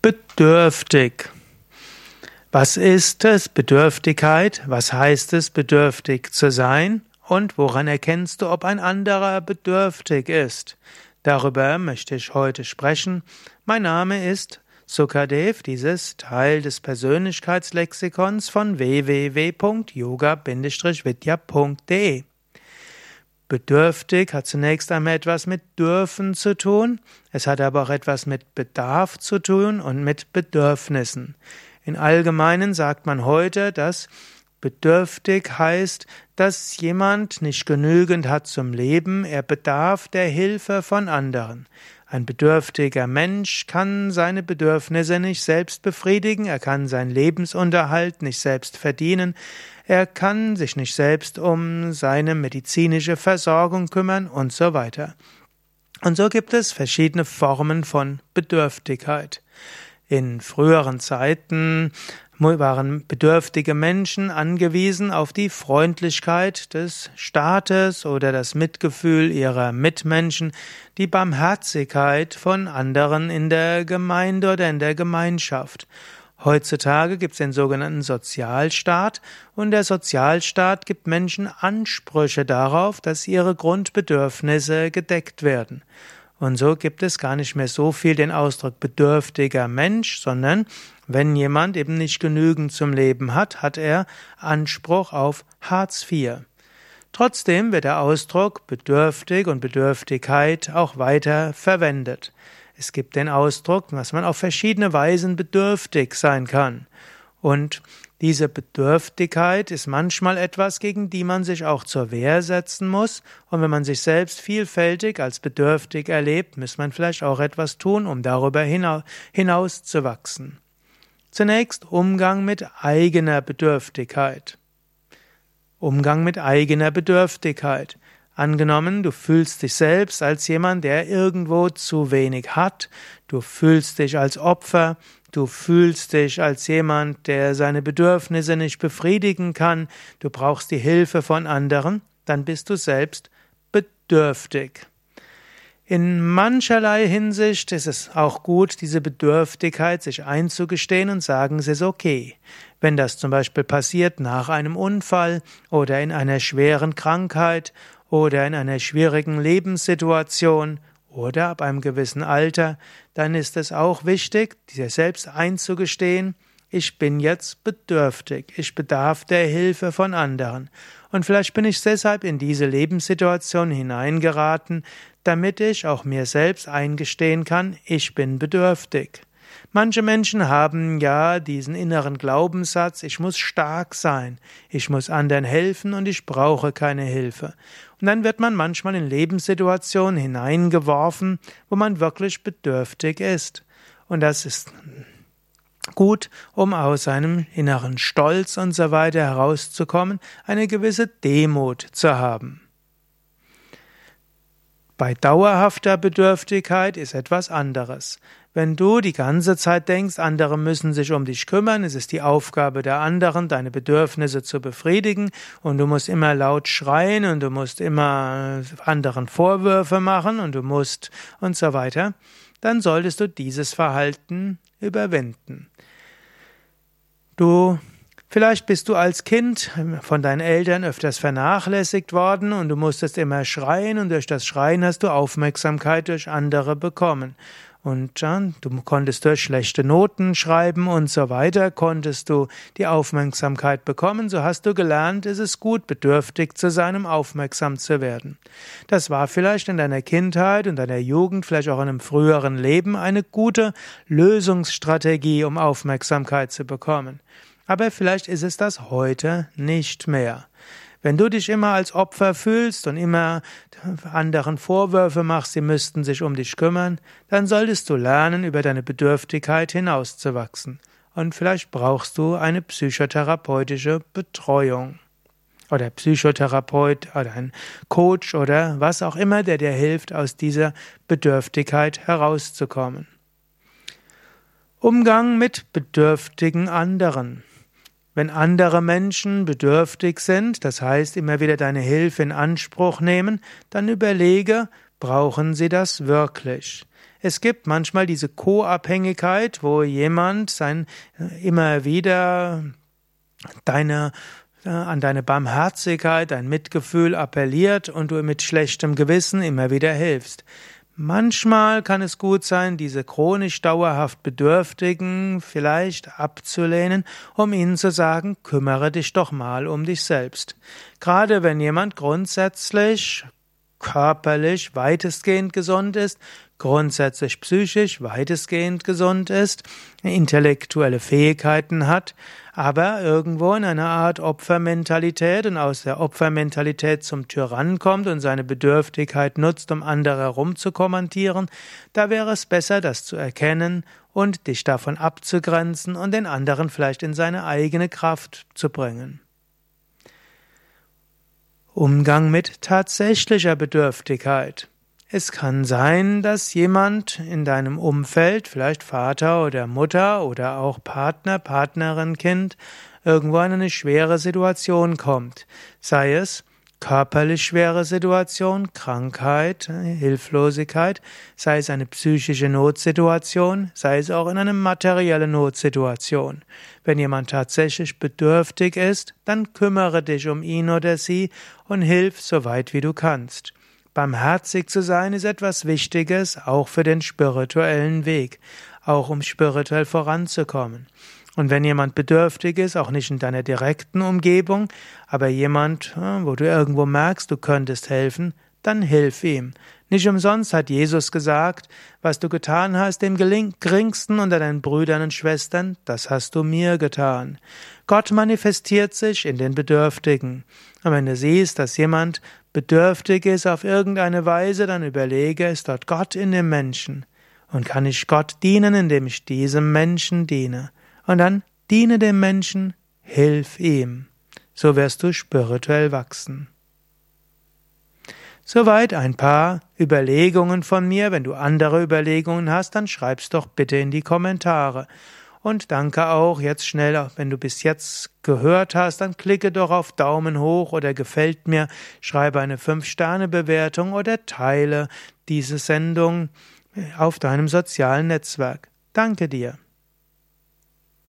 Bedürftig. Was ist es, Bedürftigkeit? Was heißt es, bedürftig zu sein? Und woran erkennst du, ob ein anderer bedürftig ist? Darüber möchte ich heute sprechen. Mein Name ist Sukadev, dieses Teil des Persönlichkeitslexikons von www.yoga-vidya.de. Bedürftig hat zunächst einmal etwas mit dürfen zu tun, es hat aber auch etwas mit Bedarf zu tun und mit Bedürfnissen. In Allgemeinen sagt man heute, dass bedürftig heißt, dass jemand nicht genügend hat zum Leben, er bedarf der Hilfe von anderen. Ein bedürftiger Mensch kann seine Bedürfnisse nicht selbst befriedigen, er kann seinen Lebensunterhalt nicht selbst verdienen, er kann sich nicht selbst um seine medizinische Versorgung kümmern und so weiter. Und so gibt es verschiedene Formen von Bedürftigkeit. In früheren Zeiten waren bedürftige Menschen angewiesen auf die Freundlichkeit des Staates oder das Mitgefühl ihrer Mitmenschen, die Barmherzigkeit von anderen in der Gemeinde oder in der Gemeinschaft. Heutzutage gibt es den sogenannten Sozialstaat und der Sozialstaat gibt Menschen Ansprüche darauf, dass ihre Grundbedürfnisse gedeckt werden. Und so gibt es gar nicht mehr so viel den Ausdruck bedürftiger Mensch, sondern wenn jemand eben nicht genügend zum Leben hat, hat er Anspruch auf Hartz IV. Trotzdem wird der Ausdruck bedürftig und Bedürftigkeit auch weiter verwendet. Es gibt den Ausdruck, dass man auf verschiedene Weisen bedürftig sein kann. Und diese Bedürftigkeit ist manchmal etwas, gegen die man sich auch zur Wehr setzen muss. Und wenn man sich selbst vielfältig als bedürftig erlebt, muss man vielleicht auch etwas tun, um darüber hinaus zu wachsen. Zunächst Umgang mit eigener Bedürftigkeit. Umgang mit eigener Bedürftigkeit. Angenommen, du fühlst dich selbst als jemand, der irgendwo zu wenig hat, du fühlst dich als Opfer, du fühlst dich als jemand, der seine Bedürfnisse nicht befriedigen kann, du brauchst die Hilfe von anderen, dann bist du selbst bedürftig. In mancherlei Hinsicht ist es auch gut, diese Bedürftigkeit sich einzugestehen und sagen, es ist okay. Wenn das zum Beispiel passiert nach einem Unfall oder in einer schweren Krankheit oder in einer schwierigen Lebenssituation oder ab einem gewissen Alter, dann ist es auch wichtig, dir selbst einzugestehen, ich bin jetzt bedürftig, ich bedarf der Hilfe von anderen. Und vielleicht bin ich deshalb in diese Lebenssituation hineingeraten, damit ich auch mir selbst eingestehen kann, ich bin bedürftig. Manche Menschen haben ja diesen inneren Glaubenssatz, ich muss stark sein, ich muss anderen helfen und ich brauche keine Hilfe. Und dann wird man manchmal in Lebenssituationen hineingeworfen, wo man wirklich bedürftig ist. Und das ist gut, um aus seinem inneren Stolz und so weiter herauszukommen, eine gewisse Demut zu haben. Bei dauerhafter Bedürftigkeit ist etwas anderes. Wenn du die ganze Zeit denkst, andere müssen sich um dich kümmern, es ist die Aufgabe der anderen, deine Bedürfnisse zu befriedigen und du musst immer laut schreien und du musst immer anderen Vorwürfe machen und du musst und so weiter, dann solltest du dieses Verhalten überwinden. Vielleicht bist du als Kind von deinen Eltern öfters vernachlässigt worden und du musstest immer schreien und durch das Schreien hast du Aufmerksamkeit durch andere bekommen. Und du konntest durch schlechte Noten schreiben und so weiter, konntest du die Aufmerksamkeit bekommen, so hast du gelernt, es ist gut, bedürftig zu sein, um aufmerksam zu werden. Das war vielleicht in deiner Kindheit und deiner Jugend, vielleicht auch in einem früheren Leben eine gute Lösungsstrategie, um Aufmerksamkeit zu bekommen. Aber vielleicht ist es das heute nicht mehr. Wenn du dich immer als Opfer fühlst und immer anderen Vorwürfe machst, sie müssten sich um dich kümmern, dann solltest du lernen, über deine Bedürftigkeit hinauszuwachsen. Und vielleicht brauchst du eine psychotherapeutische Betreuung. Oder Psychotherapeut oder ein Coach oder was auch immer, der dir hilft, aus dieser Bedürftigkeit herauszukommen. Umgang mit bedürftigen anderen. Wenn andere Menschen bedürftig sind, das heißt immer wieder deine Hilfe in Anspruch nehmen, dann überlege, brauchen sie das wirklich? Es gibt manchmal diese Co-Abhängigkeit, wo jemand immer wieder an deine Barmherzigkeit, dein Mitgefühl appelliert und du mit schlechtem Gewissen immer wieder hilfst. Manchmal kann es gut sein, diese chronisch dauerhaft Bedürftigen vielleicht abzulehnen, um ihnen zu sagen, kümmere dich doch mal um dich selbst. Gerade wenn jemand grundsätzlich körperlich weitestgehend gesund ist, grundsätzlich psychisch weitestgehend gesund ist, intellektuelle Fähigkeiten hat, aber irgendwo in einer Art Opfermentalität und aus der Opfermentalität zum Tyrann kommt und seine Bedürftigkeit nutzt, um andere herumzukommandieren, da wäre es besser, das zu erkennen und dich davon abzugrenzen und den anderen vielleicht in seine eigene Kraft zu bringen. Umgang mit tatsächlicher Bedürftigkeit. Es kann sein, dass jemand in deinem Umfeld, vielleicht Vater oder Mutter oder auch Partner, Partnerin, Kind, irgendwo in eine schwere Situation kommt. Sei es körperlich schwere Situation, Krankheit, Hilflosigkeit, sei es eine psychische Notsituation, sei es auch in eine materielle Notsituation. Wenn jemand tatsächlich bedürftig ist, dann kümmere dich um ihn oder sie und hilf so weit wie du kannst. Barmherzig zu sein ist etwas Wichtiges, auch für den spirituellen Weg, auch um spirituell voranzukommen. Und wenn jemand bedürftig ist, auch nicht in deiner direkten Umgebung, aber jemand, wo du irgendwo merkst, du könntest helfen, dann hilf ihm. Nicht umsonst hat Jesus gesagt, was du getan hast, dem geringsten unter deinen Brüdern und Schwestern, das hast du mir getan. Gott manifestiert sich in den Bedürftigen. Und wenn du siehst, dass jemand bedürftig ist auf irgendeine Weise, dann überlege, ist dort Gott in dem Menschen? Und kann ich Gott dienen, indem ich diesem Menschen diene? Und dann diene dem Menschen, hilf ihm. So wirst du spirituell wachsen. Soweit ein paar Überlegungen von mir. Wenn du andere Überlegungen hast, dann schreib's doch bitte in die Kommentare. Und danke auch jetzt schnell, wenn du bis jetzt gehört hast, dann klicke doch auf Daumen hoch oder gefällt mir, schreibe eine 5-Sterne-Bewertung oder teile diese Sendung auf deinem sozialen Netzwerk. Danke dir.